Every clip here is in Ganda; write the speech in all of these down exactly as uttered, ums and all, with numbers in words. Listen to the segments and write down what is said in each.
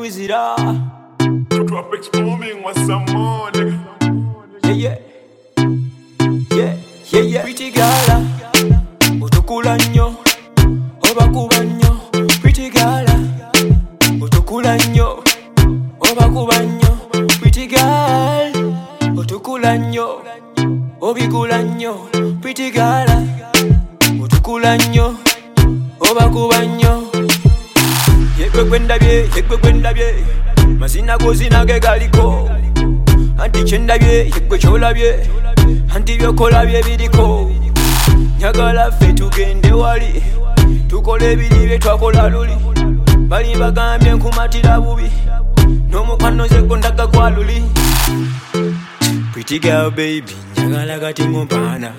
wizira. Drop exploding with some more, nigga. Yeah, yeah, yeah, yeah, yeah. Pretty girl, utukula nnyo, oba kuba nnyo. Pretty girl, utukula nnyo, oba kuba nnyo. Pretty girl, utukula nnyo, obikula nnyo. Pretty girl, utukula nnyo, oba kuba nnyo. Yekwe kwendabye, yekwe kwendabye, mazina gozina ge galiko. Anti chendabye, yekwe cholabye, anti byokolabye biriko. Nyagala ffe tugende wali, tukole ebiri bye twakola luli. Bali bagambye nkumatira bubi, n'omukwano ze gondaga gwa luli. Pretty girl baby, nyagala kati ngumpaana.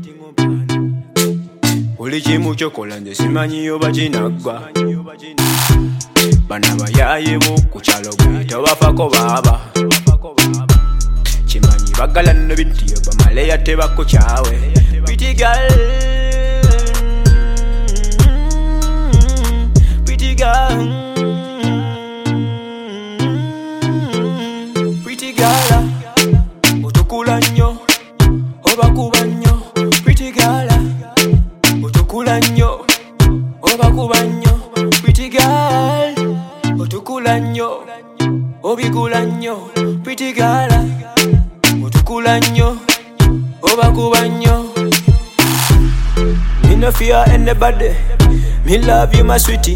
Buli kimu kyokola nze simanyi oba kinaggwa. Bana bayaye bo ku kyalo gwe tobafako baaba. Kimanyi bagala nno binti bamale yatebako kyawe. Pretty girl, pretty girl, pretty girl, utukula nnyo, oba kuba nnyo. Pretty girl, utukula nnyo, oba kuba nnyo. Pretty girl, utukula nnyo, obikula nnyo. Pretty girl, utukula nnyo, oba kuba nnyo. Me no fear anybody, me love you my sweetie.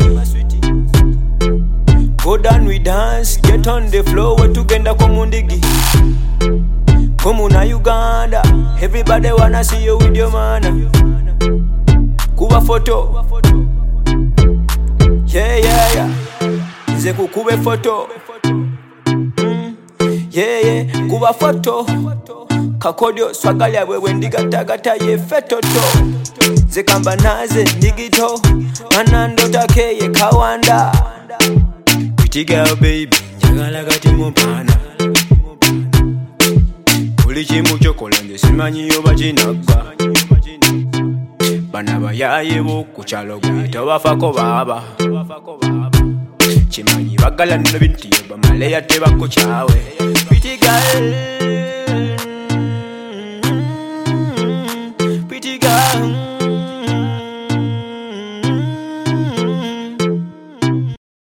Go down we dance, get on the floor, we tugenda komundigi. Komuna Uganda, everybody wanna see you with your man. Kuba photo, yeah yeah yeah, nze kukube photo. Mm. Yeah yeah, kuba photo. Kakodyo swagalya bwewe ndigatagata ye fetoto. Zekamba naze ndigito, manando takeye kawanda. Pretty girl baby, njagala kati ngumpaana. Buli kimu kyokola nze simanyi oba kinaggwa. Bana bayaye bo ku kyalo gwe tobafako baaba. Kimanyi bagala nno binti bamale yatebako kyawe. Pretty girl,